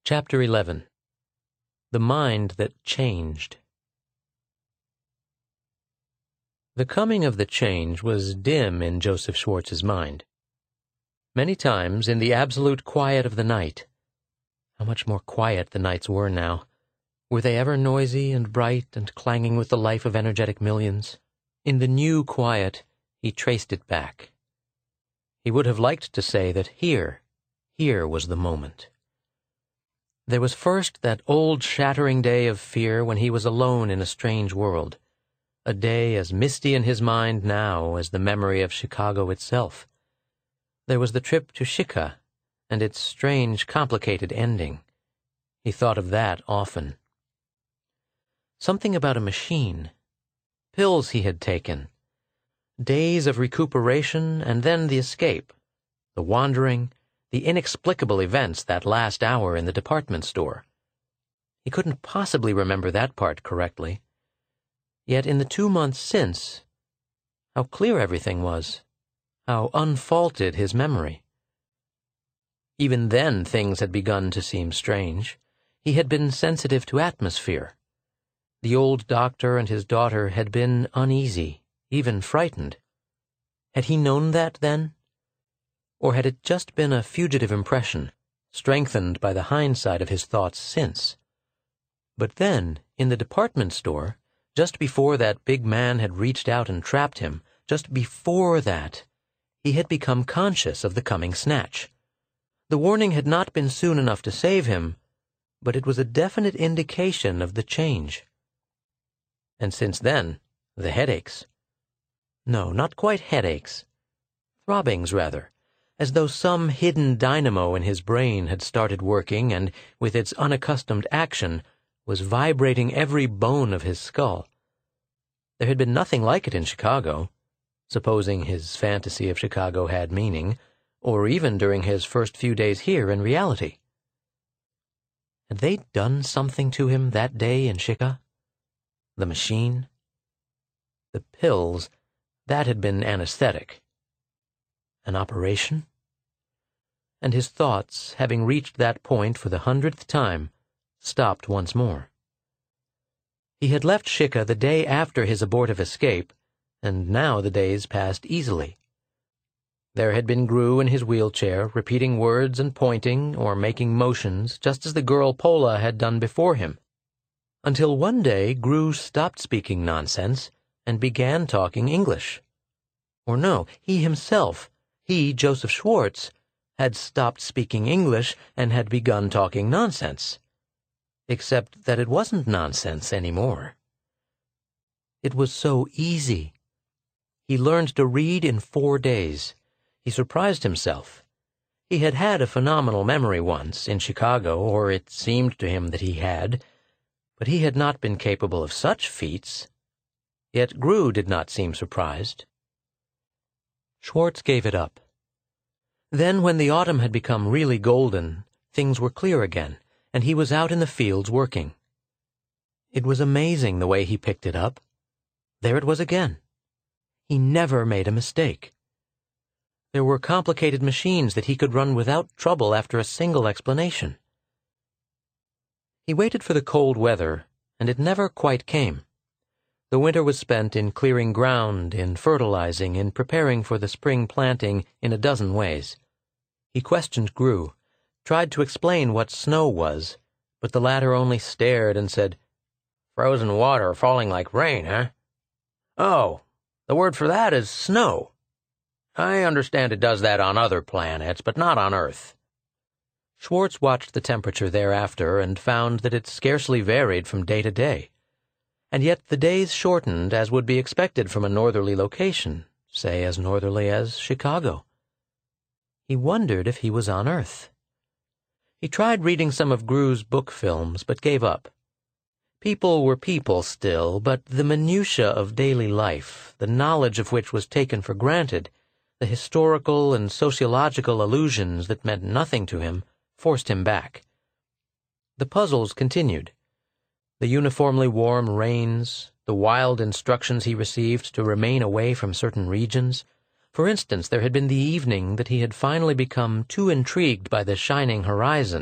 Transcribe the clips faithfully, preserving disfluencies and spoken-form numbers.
Chapter eleven. The Mind That Changed. The coming of the change was dim in Joseph Schwartz's mind. Many times, in the absolute quiet of the night — how much more quiet the nights were now! Were they ever noisy and bright and clanging with the life of energetic millions? In the new quiet, he traced it back. He would have liked to say that here, here was the moment. There was first that old shattering day of fear when he was alone in a strange world, a day as misty in his mind now as the memory of Chicago itself. There was the trip to Shika and its strange, complicated ending. He thought of that often. Something about a machine, pills he had taken, days of recuperation and then the escape, the wandering, the inexplicable events that last hour in the department store. He couldn't possibly remember that part correctly. Yet in the two months since, how clear everything was, how unfaulted his memory. Even then things had begun to seem strange. He had been sensitive to atmosphere. The old doctor and his daughter had been uneasy, even frightened. Had he known that then? Or had it just been a fugitive impression, strengthened by the hindsight of his thoughts since? But then, in the department store, just before that big man had reached out and trapped him, just before that, he had become conscious of the coming snatch. The warning had not been soon enough to save him, but it was a definite indication of the change. And since then, the headaches. No, not quite headaches. Throbbings, rather, as though some hidden dynamo in his brain had started working and, with its unaccustomed action, was vibrating every bone of his skull. There had been nothing like it in Chicago, supposing his fantasy of Chicago had meaning, or even during his first few days here in reality. Had they done something to him that day in Shika? The machine? The pills, that had been anesthetic. An operation? And his thoughts, having reached that point for the hundredth time, stopped once more. He had left Shika the day after his abortive escape, and now the days passed easily. There had been Gru in his wheelchair, repeating words and pointing or making motions just as the girl Pola had done before him, until one day Gru stopped speaking nonsense and began talking English. Or no, he himself, he, Joseph Schwartz, had stopped speaking English and had begun talking nonsense. Except that it wasn't nonsense anymore. It was so easy. He learned to read in four days. He surprised himself. He had had a phenomenal memory once, in Chicago, or it seemed to him that he had, but he had not been capable of such feats. Yet Gru did not seem surprised. Schwartz gave it up. Then, when the autumn had become really golden, things were clear again, and he was out in the fields working. It was amazing the way he picked it up. There it was again. He never made a mistake. There were complicated machines that he could run without trouble after a single explanation. He waited for the cold weather, and it never quite came. The winter was spent in clearing ground, in fertilizing, in preparing for the spring planting in a dozen ways. He questioned Gru, tried to explain what snow was, but the latter only stared and said, "Frozen water falling like rain, eh? Oh, the word for that is snow. I understand it does that on other planets, but not on Earth." Schwartz watched the temperature thereafter and found that it scarcely varied from day to day. And yet the days shortened as would be expected from a northerly location, say as northerly as Chicago. He wondered if he was on Earth. He tried reading some of Gru's book films, but gave up. People were people still, but the minutiae of daily life, the knowledge of which was taken for granted, the historical and sociological allusions that meant nothing to him, forced him back. The puzzles continued. The uniformly warm rains, the wild instructions he received to remain away from certain regions. For instance, there had been the evening that he had finally become too intrigued by the shining horizon,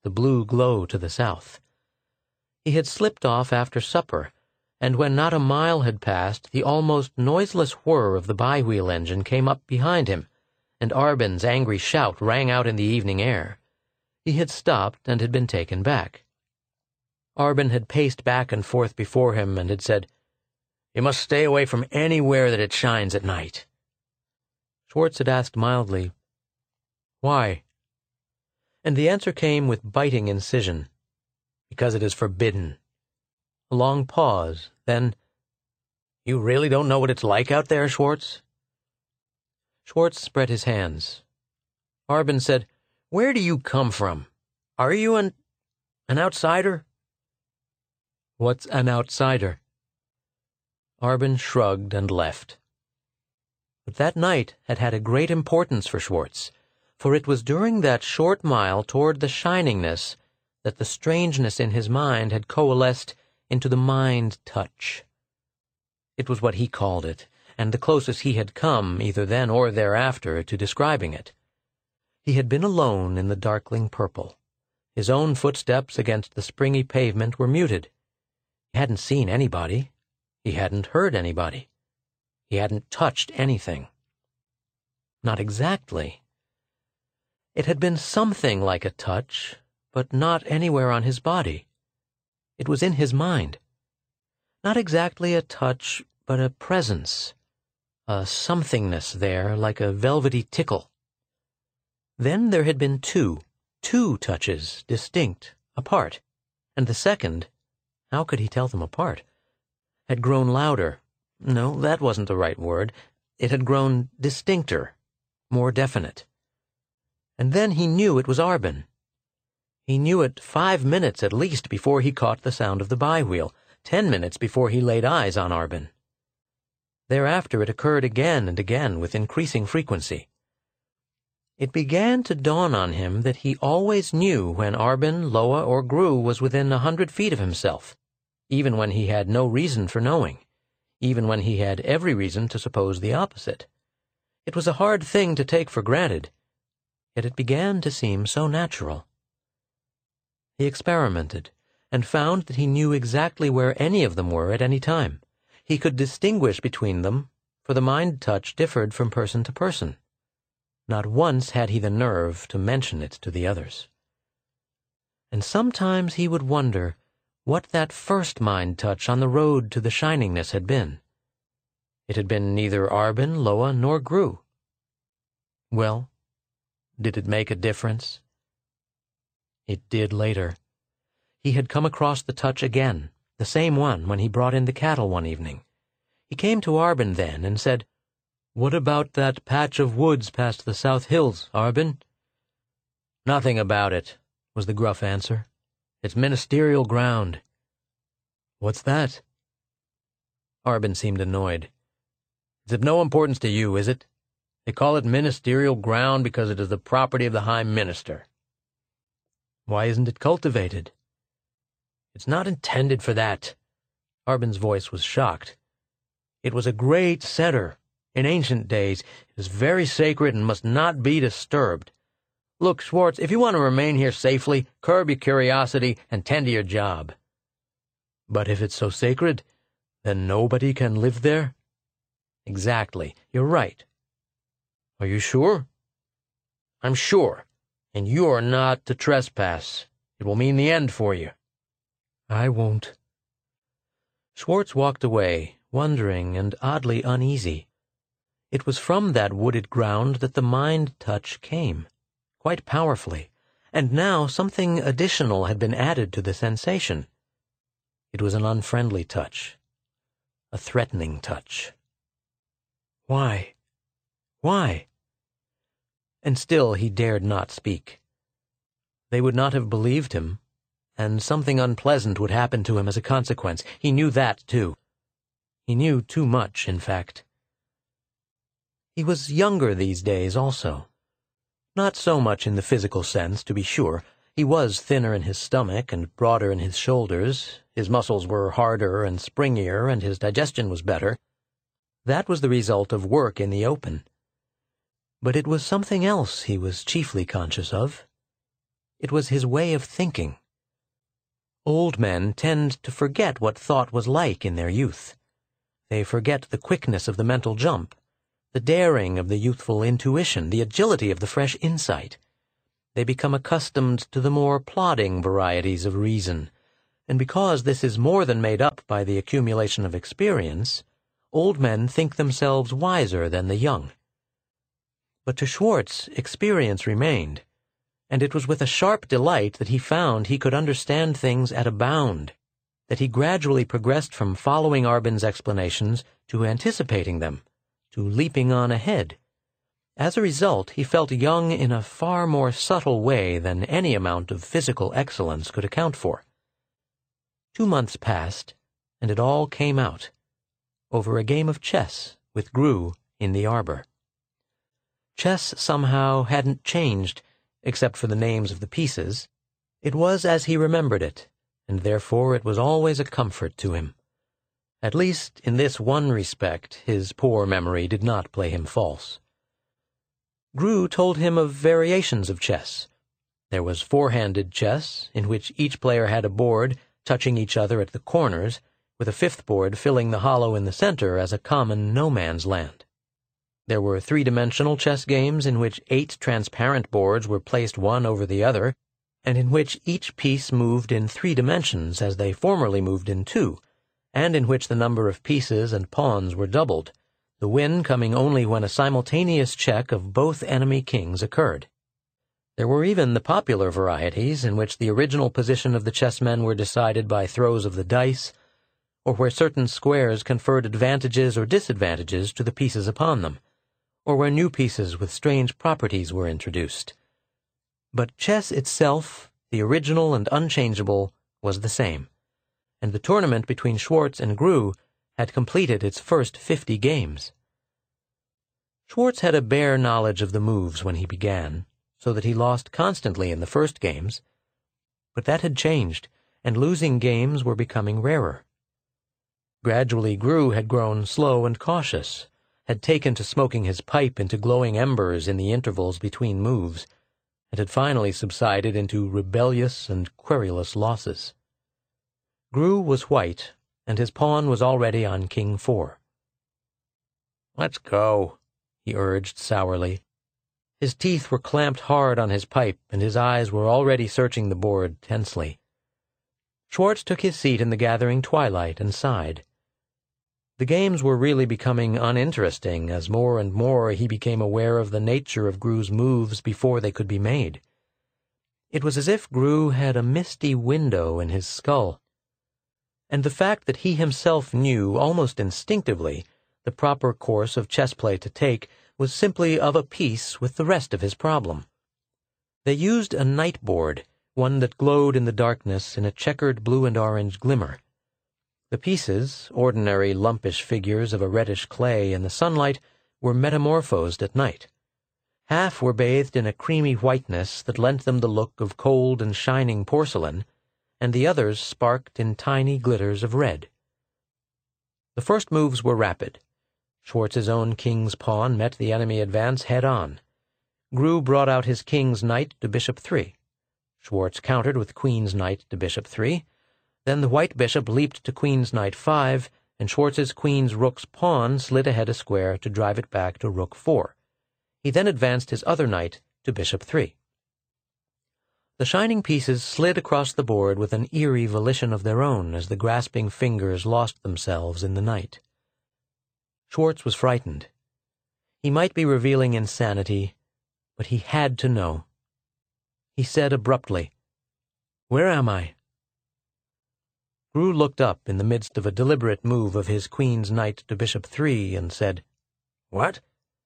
the blue glow to the south. He had slipped off after supper, and when not a mile had passed, the almost noiseless whir of the bi-wheel engine came up behind him, and Arbin's angry shout rang out in the evening air. He had stopped and had been taken back. Arbin had paced back and forth before him and had said, "You must stay away from anywhere that it shines at night." Schwartz had asked mildly, "Why?" And the answer came with biting incision, "Because it is forbidden." A long pause, then, "You really don't know what it's like out there, Schwartz?" Schwartz spread his hands. Arbin said, "Where do you come from? Are you an... an outsider?" "What's an outsider?" Arbin shrugged and left. But that night had had a great importance for Schwartz, for it was during that short mile toward the shiningness that the strangeness in his mind had coalesced into the mind touch. It was what he called it, and the closest he had come, either then or thereafter, to describing it. He had been alone in the darkling purple. His own footsteps against the springy pavement were muted. He hadn't seen anybody. He hadn't heard anybody. He hadn't touched anything. Not exactly. It had been something like a touch, but not anywhere on his body. It was in his mind. Not exactly a touch, but a presence, a somethingness there like a velvety tickle. Then there had been two, two touches, distinct, apart, and the second, how could he tell them apart, had grown louder. No, that wasn't the right word. It had grown distincter, more definite. And then he knew it was Arbin. He knew it five minutes at least before he caught the sound of the bi-wheel, ten minutes before he laid eyes on Arbin. Thereafter it occurred again and again with increasing frequency. It began to dawn on him that he always knew when Arbin, Loa, or Gru was within a hundred feet of himself, even when he had no reason for knowing, even when he had every reason to suppose the opposite. It was a hard thing to take for granted, yet it began to seem so natural. He experimented, and found that he knew exactly where any of them were at any time. He could distinguish between them, for the mind touch differed from person to person. Not once had he the nerve to mention it to the others. And sometimes he would wonder what that first mind touch on the road to the shiningness had been. It had been neither Arbin, Loa, nor Gru. Well, did it make a difference? It did later. He had come across the touch again, the same one when he brought in the cattle one evening. He came to Arbin then and said, "What about that patch of woods past the South Hills, Arbin?" "Nothing about it," was the gruff answer. "It's ministerial ground." "What's that?" Arbin seemed annoyed. "It's of no importance to you, is it? They call it ministerial ground because it is the property of the High Minister." "Why isn't it cultivated?" "It's not intended for that." Arbin's voice was shocked. "It was a great center. In ancient days, it is very sacred and must not be disturbed. Look, Schwartz, if you want to remain here safely, curb your curiosity and tend to your job." "But if it's so sacred, then nobody can live there?" "Exactly. You're right." "Are you sure?" "I'm sure. And you're not to trespass. It will mean the end for you." "I won't." Schwartz walked away, wondering and oddly uneasy. It was from that wooded ground that the mind touch came, quite powerfully, and now something additional had been added to the sensation. It was an unfriendly touch, a threatening touch. Why? Why? And still he dared not speak. They would not have believed him, and something unpleasant would happen to him as a consequence. He knew that, too. He knew too much, in fact. He was younger these days, also. Not so much in the physical sense, to be sure. He was thinner in his stomach and broader in his shoulders. His muscles were harder and springier, and his digestion was better. That was the result of work in the open. But it was something else he was chiefly conscious of. It was his way of thinking. Old men tend to forget what thought was like in their youth. They forget the quickness of the mental jump, the daring of the youthful intuition, the agility of the fresh insight. They become accustomed to the more plodding varieties of reason, and because this is more than made up by the accumulation of experience, old men think themselves wiser than the young. But to Schwartz, experience remained, and it was with a sharp delight that he found he could understand things at a bound, that he gradually progressed from following Arbin's explanations to anticipating them, to leaping on ahead. As a result, he felt young in a far more subtle way than any amount of physical excellence could account for. Two months passed, and it all came out, over a game of chess with Grue in the arbor. Chess somehow hadn't changed, except for the names of the pieces. It was as he remembered it, and therefore it was always a comfort to him. At least, in this one respect, his poor memory did not play him false. Grue told him of variations of chess. There was four-handed chess, in which each player had a board touching each other at the corners, with a fifth board filling the hollow in the center as a common no-man's land. There were three-dimensional chess games in which eight transparent boards were placed one over the other, and in which each piece moved in three dimensions as they formerly moved in two, and in which the number of pieces and pawns were doubled, the win coming only when a simultaneous check of both enemy kings occurred. There were even the popular varieties in which the original position of the chessmen were decided by throws of the dice, or where certain squares conferred advantages or disadvantages to the pieces upon them, or where new pieces with strange properties were introduced. But chess itself, the original and unchangeable, was the same, and the tournament between Schwartz and Grue had completed its first fifty games. Schwartz had a bare knowledge of the moves when he began, so that he lost constantly in the first games, but that had changed, and losing games were becoming rarer. Gradually Grue had grown slow and cautious, had taken to smoking his pipe into glowing embers in the intervals between moves, and had finally subsided into rebellious and querulous losses. Grue was white, and his pawn was already on king four. "Let's go," he urged sourly. His teeth were clamped hard on his pipe, and his eyes were already searching the board tensely. Schwartz took his seat in the gathering twilight and sighed. The games were really becoming uninteresting as more and more he became aware of the nature of Grue's moves before they could be made. It was as if Grue had a misty window in his skull, and the fact that he himself knew, almost instinctively, the proper course of chess play to take was simply of a piece with the rest of his problem. They used a night board, one that glowed in the darkness in a checkered blue and orange glimmer. The pieces, ordinary lumpish figures of a reddish clay in the sunlight, were metamorphosed at night. Half were bathed in a creamy whiteness that lent them the look of cold and shining porcelain, and the others sparked in tiny glitters of red. The first moves were rapid. Schwartz's own king's pawn met the enemy advance head-on. Grue brought out his king's knight to bishop three. Schwartz countered with queen's knight to bishop three. Then the white bishop leaped to queen's knight five, and Schwartz's queen's rook's pawn slid ahead a square to drive it back to rook four. He then advanced his other knight to bishop three. The shining pieces slid across the board with an eerie volition of their own as the grasping fingers lost themselves in the night. Schwartz was frightened. He might be revealing insanity, but he had to know. He said abruptly, "Where am I?" Grue looked up in the midst of a deliberate move of his queen's knight to bishop three and said, "What?"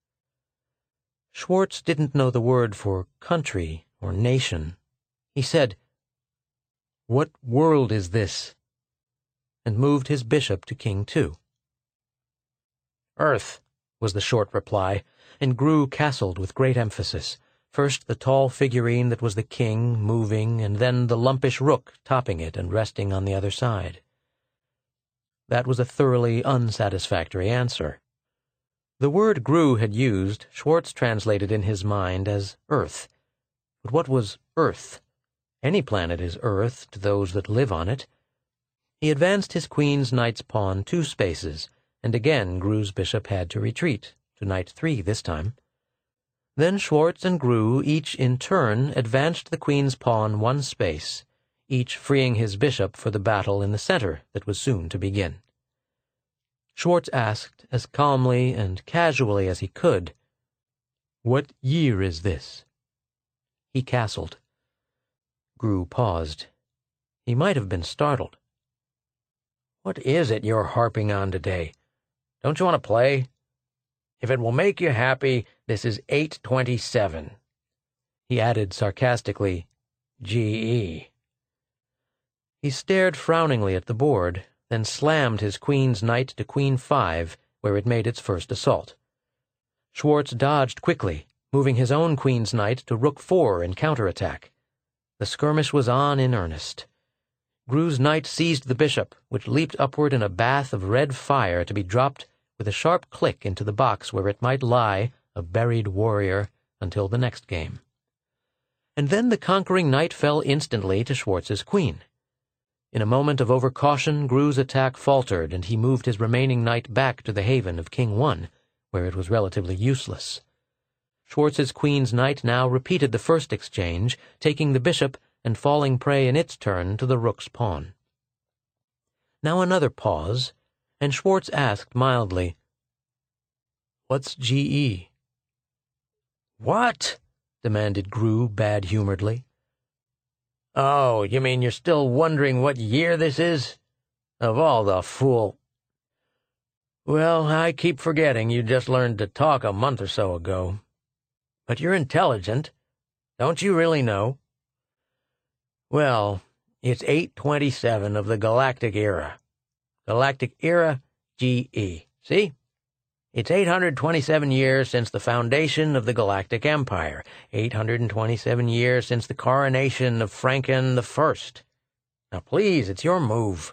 Schwartz didn't know the word for country or nation. He said, "What world is this?" and moved his bishop to king two. "Earth," was the short reply, and Grue castled with great emphasis, first the tall figurine that was the king moving, and then the lumpish rook topping it and resting on the other side. That was a thoroughly unsatisfactory answer. The word Grue had used, Schwartz translated in his mind as earth. But what was earth? Any planet is Earth to those that live on it. He advanced his queen's knight's pawn two spaces, and again Gru's bishop had to retreat, to knight three this time. Then Schwartz and Gru each in turn advanced the queen's pawn one space, each freeing his bishop for the battle in the center that was soon to begin. Schwartz asked, as calmly and casually as he could, "What year is this?" He castled. Gru paused. He might have been startled. "What is it you're harping on today? Don't you want to play? If it will make you happy, this is eight twenty-seven. He added sarcastically, G E. He stared frowningly at the board, then slammed his queen's knight to queen five, where it made its first assault. Schwartz dodged quickly, moving his own queen's knight to rook four in counterattack. The skirmish was on in earnest. Gru's knight seized the bishop, which leaped upward in a bath of red fire to be dropped with a sharp click into the box where it might lie, a buried warrior, until the next game. And then the conquering knight fell instantly to Schwartz's queen. In a moment of overcaution, Gru's attack faltered, and he moved his remaining knight back to the haven of king one, where it was relatively useless. Schwartz's queen's knight now repeated the first exchange, taking the bishop and falling prey in its turn to the rook's pawn. Now another pause, and Schwartz asked mildly, "What's G E?" "What?" demanded Gru bad-humoredly. "Oh, you mean you're still wondering what year this is? Of all the fool... Well, I keep forgetting you just learned to talk a month or so ago. But you're intelligent. Don't you really know? Well, it's eight twenty-seven of the Galactic Era. Galactic Era, G E. See? It's eight hundred twenty-seven years since the foundation of the Galactic Empire, eight hundred twenty-seven years since the coronation of Franken the First. Now please, it's your move."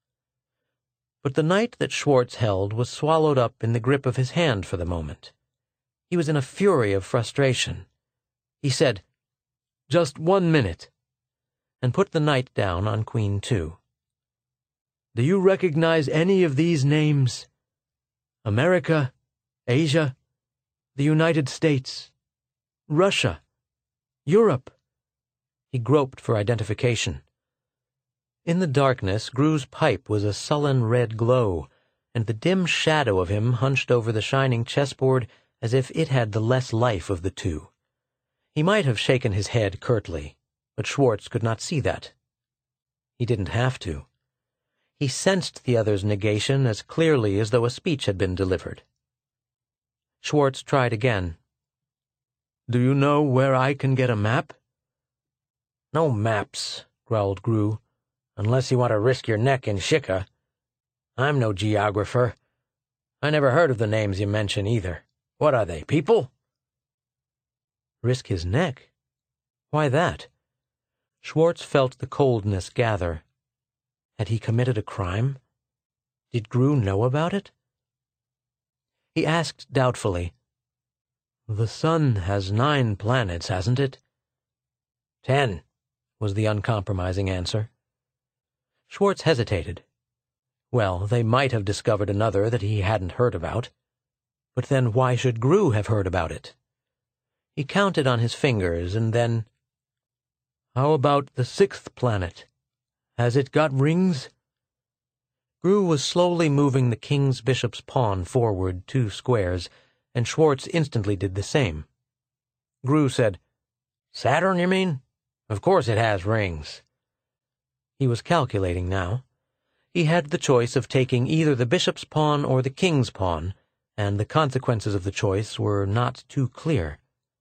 But the knight that Schwartz held was swallowed up in the grip of his hand for the moment. He was in a fury of frustration. He said, "Just one minute," and put the knight down on queen two. "Do you recognize any of these names? America, Asia, the United States, Russia, Europe." He groped for identification. In the darkness, Gru's pipe was a sullen red glow, and the dim shadow of him hunched over the shining chessboard as if it had the less life of the two. He might have shaken his head curtly, but Schwartz could not see that. He didn't have to. He sensed the other's negation as clearly as though a speech had been delivered. Schwartz tried again. "Do you know where I can get a map?" "No maps," growled Gru, "unless you want to risk your neck in Shika. I'm no geographer. I never heard of the names you mention either. What are they, people?" Risk his neck? Why that? Schwartz felt the coldness gather. Had he committed a crime? Did Gru know about it? He asked doubtfully, "The sun has nine planets, hasn't it?" "Ten," was the uncompromising answer. Schwartz hesitated. Well, they might have discovered another that he hadn't heard about. But then why should Gru have heard about it? He counted on his fingers, and then, "How about the sixth planet? Has it got rings?" Gru was slowly moving the king's bishop's pawn forward two squares, and Schwartz instantly did the same. Gru said, "Saturn, you mean? Of course it has rings." He was calculating now. He had the choice of taking either the bishop's pawn or the king's pawn, and the consequences of the choice were not too clear.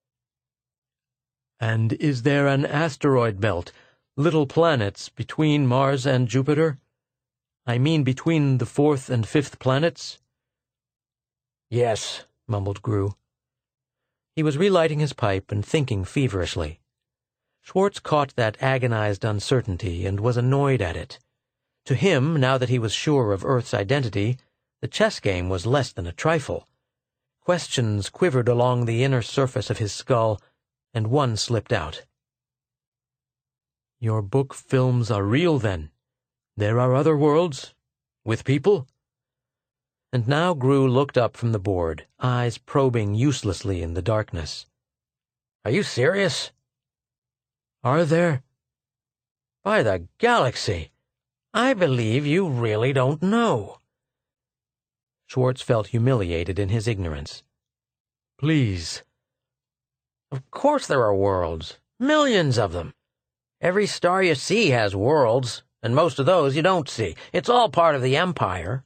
"And is there an asteroid belt, little planets, between Mars and Jupiter? I mean between the fourth and fifth planets?" "Yes," mumbled Gru. He was relighting his pipe and thinking feverishly. Schwartz caught that agonized uncertainty and was annoyed at it. To him, now that he was sure of Earth's identity, the chess game was less than a trifle. Questions quivered along the inner surface of his skull, and one slipped out. Your book films are real, then? There are other worlds? With people? And now Gru looked up from the board, eyes probing uselessly in the darkness. Are you serious? Are there? By the galaxy! I believe you really don't know. Schwartz felt humiliated in his ignorance. Please. Of course there are worlds. Millions of them. Every star you see has worlds, and most of those you don't see. It's all part of the Empire.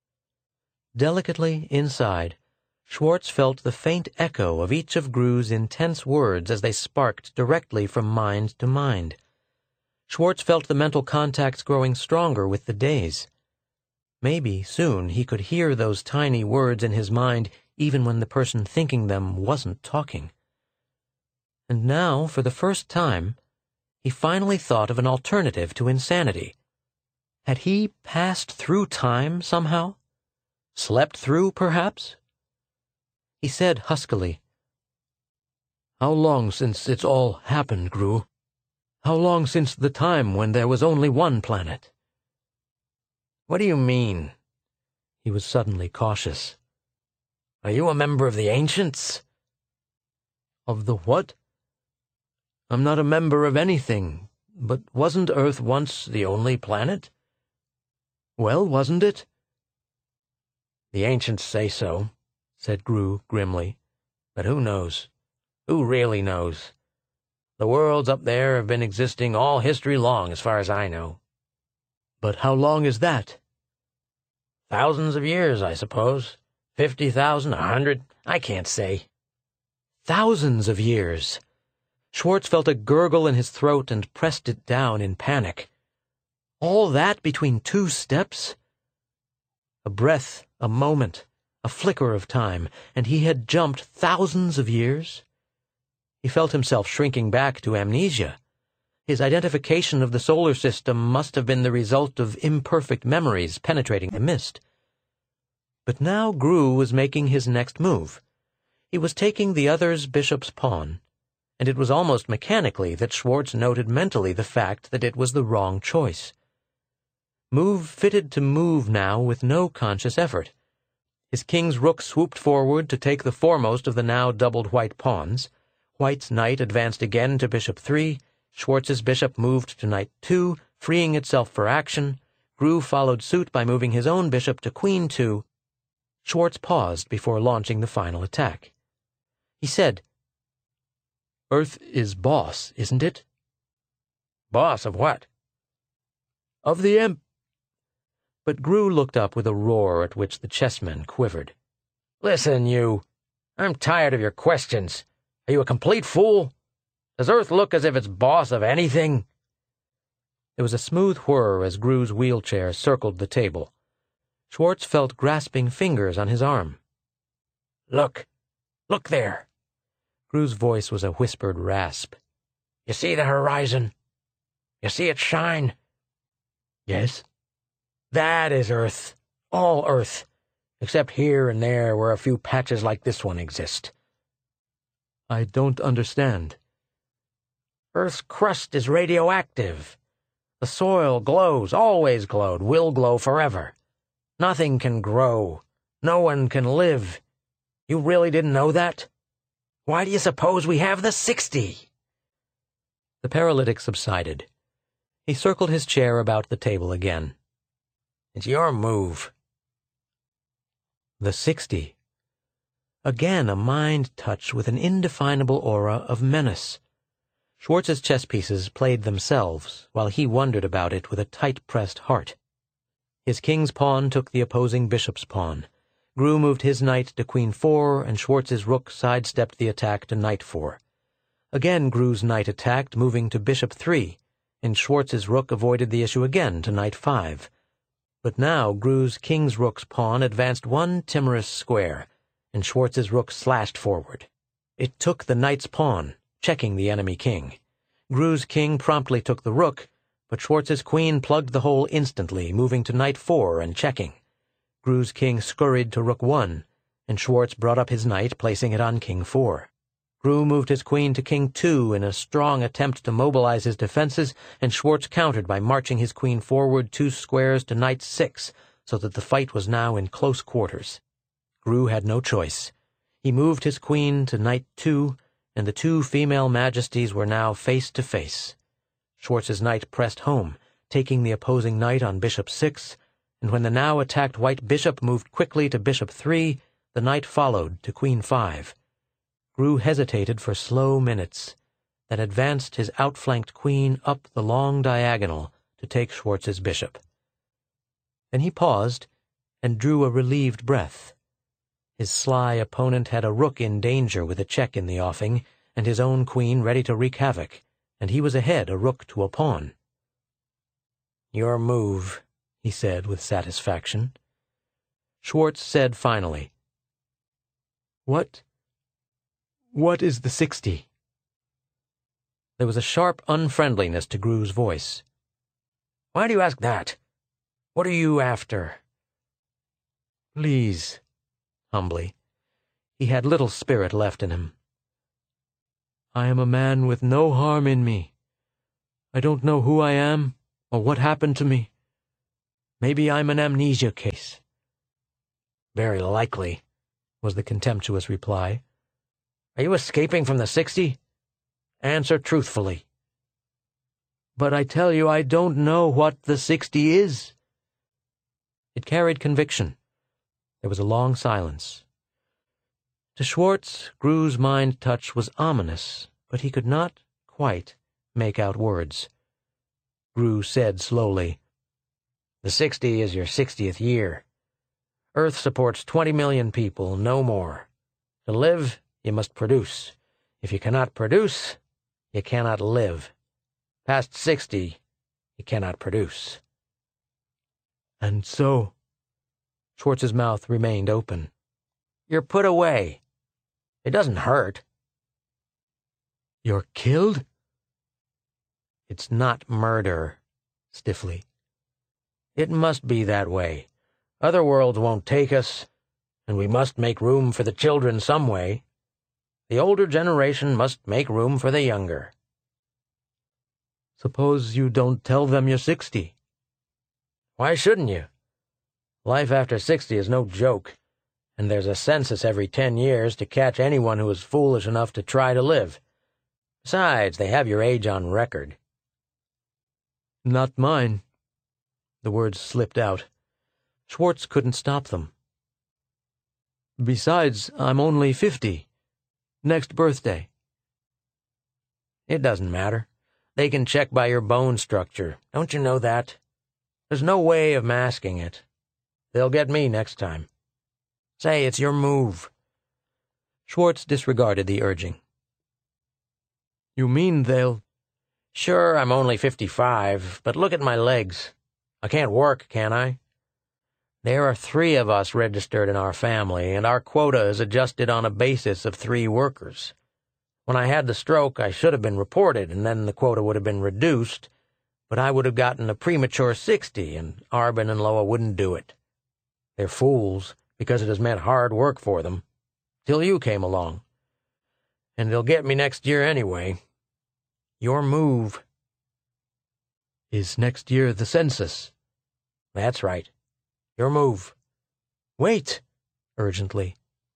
Delicately inside, Schwartz felt the faint echo of each of Gru's intense words as they sparked directly from mind to mind. Schwartz felt the mental contacts growing stronger with the days. Maybe soon he could hear those tiny words in his mind even when the person thinking them wasn't talking. And now, for the first time, he finally thought of an alternative to insanity. Had he passed through time somehow? Slept through, perhaps? He said huskily, How long since it's all happened, Gru? How long since the time when there was only one planet? What do you mean? He was suddenly cautious. Are you a member of the Ancients? Of the what? I'm not a member of anything, but wasn't Earth once the only planet? Well, wasn't it? The Ancients say so, said Gru grimly. But who knows? Who really knows? The worlds up there have been existing all history long, as far as I know. But how long is that? Thousands of years, I suppose. Fifty thousand, a hundred, I can't say. Thousands of years. Schwartz felt a gurgle in his throat and pressed it down in panic. All that between two steps? A breath, a moment, a flicker of time, and he had jumped thousands of years? He felt himself shrinking back to amnesia. His identification of the solar system must have been the result of imperfect memories penetrating the mist. But now Gru was making his next move. He was taking the other's bishop's pawn, and it was almost mechanically that Schwartz noted mentally the fact that it was the wrong choice. Move fitted to move now with no conscious effort. His king's rook swooped forward to take the foremost of the now doubled white pawns. White's knight advanced again to bishop three. Schwartz's bishop moved to knight two, freeing itself for action. Gru followed suit by moving his own bishop to queen two. Schwartz paused before launching the final attack. He said, Earth is boss, isn't it? Boss of what? Of the Emp... But Gru looked up with a roar at which the chessmen quivered. Listen, you. I'm tired of your questions. Are you a complete fool? Does Earth look as if it's boss of anything? There was a smooth whir as Gru's wheelchair circled the table. Schwartz felt grasping fingers on his arm. Look. Look there. Gru's voice was a whispered rasp. You see the horizon? You see it shine? Yes. That is Earth. All Earth. Except here and there where a few patches like this one exist. I don't understand. Earth's crust is radioactive. The soil glows, always glowed, will glow forever. Nothing can grow. No one can live. You really didn't know that? Why do you suppose we have the sixty? The paralytic subsided. He circled his chair about the table again. It's your move. The sixty. Again a mind touch with an indefinable aura of menace. Schwartz's chess pieces played themselves, while he wondered about it with a tight-pressed heart. His king's pawn took the opposing bishop's pawn. Gru moved his knight to queen four, and Schwartz's rook sidestepped the attack to knight four. Again Gru's knight attacked, moving to bishop three, and Schwartz's rook avoided the issue again to knight five. But now Gru's king's rook's pawn advanced one timorous square, and Schwartz's rook slashed forward. It took the knight's pawn, checking the enemy king. Gru's king promptly took the rook, but Schwartz's queen plugged the hole instantly, moving to knight four and checking. Gru's king scurried to rook one, and Schwartz brought up his knight, placing it on king four. Grew moved his queen to king two in a strong attempt to mobilize his defenses, and Schwartz countered by marching his queen forward two squares to knight six, so that the fight was now in close quarters. Grew had no choice. He moved his queen to knight two, and the two female majesties were now face to face. Schwartz's knight pressed home, taking the opposing knight on bishop six, and when the now attacked white bishop moved quickly to bishop three, the knight followed to queen five. Grew hesitated for slow minutes, then advanced his outflanked queen up the long diagonal to take Schwartz's bishop. Then he paused and drew a relieved breath. His sly opponent had a rook in danger with a check in the offing, and his own queen ready to wreak havoc, and he was ahead a rook to a pawn. "Your move," he said with satisfaction. Schwartz said finally, "What? What is the sixty?" There was a sharp unfriendliness to Grew's voice. "Why do you ask that? What are you after?" "Please," humbly. He had little spirit left in him. "I am a man with no harm in me. I don't know who I am or what happened to me. Maybe I'm an amnesia case." "Very likely," was the contemptuous reply. "Are you escaping from the sixty? Answer truthfully." "But I tell you I don't know what the sixty is." It carried conviction. There was a long silence. To Schwartz, Grew's mind touch was ominous, but he could not quite make out words. Grew said slowly, "The sixty is your sixtieth year. Earth supports twenty million people, no more. To live, you must produce. If you cannot produce, you cannot live. Past sixty, you cannot produce." "And so?" Schwartz's mouth remained open. "You're put away. It doesn't hurt." "You're killed?" "It's not murder," stiffly. "It must be that way. Other worlds won't take us, and we must make room for the children some way. The older generation must make room for the younger." "Suppose you don't tell them you're sixty?" "Why shouldn't you? Life after sixty is no joke, and there's a census every ten years to catch anyone who is foolish enough to try to live. Besides, they have your age on record." "Not mine." The words slipped out. Schwartz couldn't stop them. "Besides, I'm only fifty. Next birthday." "It doesn't matter. They can check by your bone structure. Don't you know that? There's no way of masking it. They'll get me next time. Say, it's your move." Schwartz disregarded the urging. "You mean they'll—" "Sure, I'm only fifty-five, but look at my legs. I can't work, can I? There are three of us registered in our family, and our quota is adjusted on a basis of three workers. When I had the stroke, I should have been reported, and then the quota would have been reduced, but I would have gotten a premature sixty, and Arbin and Loa wouldn't do it. They're fools, because it has meant hard work for them, till you came along. And they'll get me next year anyway. Your move." "Is next year the census?" "That's right. Your move." "Wait," urgently.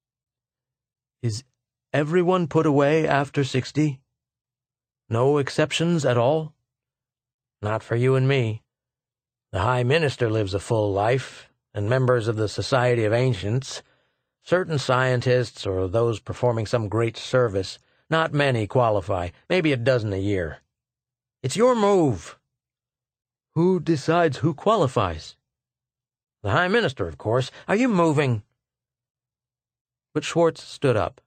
"Is everyone put away after sixty? No exceptions at all?" "Not for you and me. The High Minister lives a full life, and members of the Society of Ancients. Certain scientists or those performing some great service, not many qualify, maybe a dozen a year. It's your move." "Who decides who qualifies?" "The High Minister, of course. Are you moving?" But Schwartz stood up.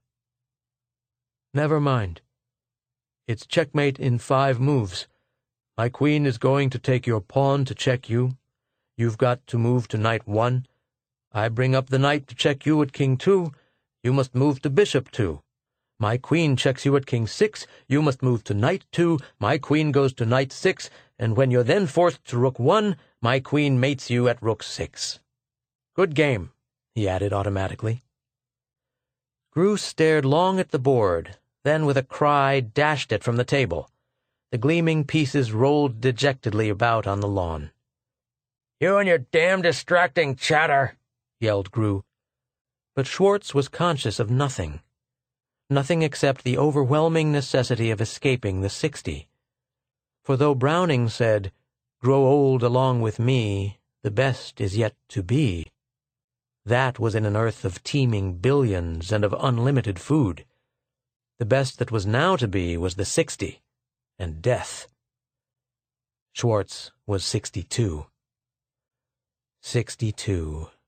"Never mind. It's checkmate in five moves. My queen is going to take your pawn to check you. You've got to move to knight one. I bring up the knight to check you at king two. You must move to bishop two. My queen checks you at king six. You must move to knight two. My queen goes to knight six, and when you're then forced to rook one, my queen mates you at rook six. Good game," he added automatically. Grew stared long at the board, then with a cry dashed it from the table. The gleaming pieces rolled dejectedly about on the lawn. "You and your damn distracting chatter!" yelled Grew. But Schwartz was conscious of nothing. Nothing except the overwhelming necessity of escaping the sixty. For though Browning said, "Grow old along with me, the best is yet to be," that was in an earth of teeming billions and of unlimited food. The best that was now to be was the sixty, and death. Schwartz was sixty-two. Sixty-two.